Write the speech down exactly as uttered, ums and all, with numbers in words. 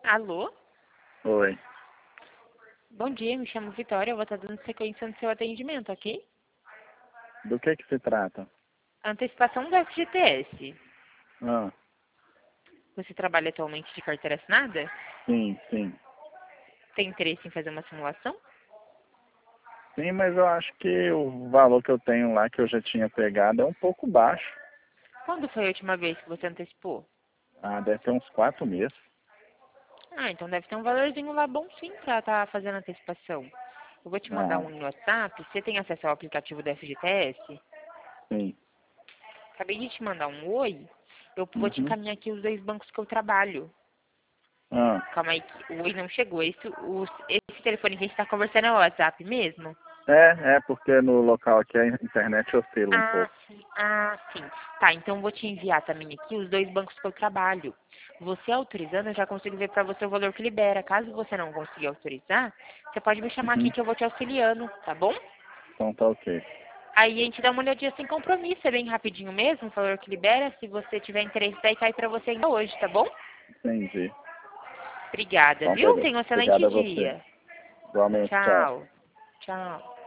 Alô? Oi. Bom dia, me chamo Vitória, eu vou estar dando sequência no seu atendimento, ok? Do que que se trata? Antecipação do F G T S. Ah, Você trabalha atualmente de carteira assinada? sim, sim. Tem interesse em fazer uma simulação? Sim, mas eu acho que o valor que eu tenho lá, que eu já tinha pegado, é um pouco baixo. Quando foi a última vez que você antecipou? Ah, deve ter uns quatro meses. Ah, então deve ter um valorzinho lá bom sim pra estar fazendo antecipação. Eu vou te mandar Ah, um WhatsApp. Você tem acesso ao aplicativo do F G T S? sim. Acabei de te mandar um oi. Eu vou te Uhum. encaminhar aqui os dois bancos que eu trabalho. Ah, Calma aí, que o oi não chegou. Esse, o- esse telefone que a gente está conversando é o WhatsApp mesmo? é, é porque no local aqui a internet oscila um Ah, pouco. sim. Ah, sim. Tá, então eu vou te enviar também aqui os dois bancos que eu trabalho. Você autorizando, eu já consigo ver pra você o valor que libera. Caso você não consiga autorizar, você pode me chamar aqui Uhum. que eu vou te auxiliando, tá bom? Então tá ok. Aí a gente dá uma olhadinha sem compromisso, é bem rapidinho mesmo, o valor que libera. Se você tiver interesse, daí cai pra você ainda hoje, tá bom? Entendi. Obrigada, Então, viu? beleza. Tenha um Obrigado excelente a você. dia. Igualmente, tchau. Tchau. Tchau.